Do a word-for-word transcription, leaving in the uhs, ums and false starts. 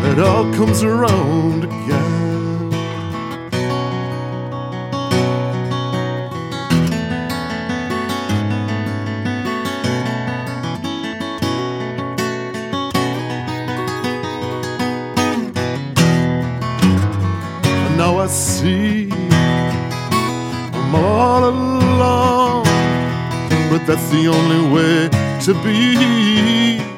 it all comes around again. Now I see I'm all alone, but that's the only way to be.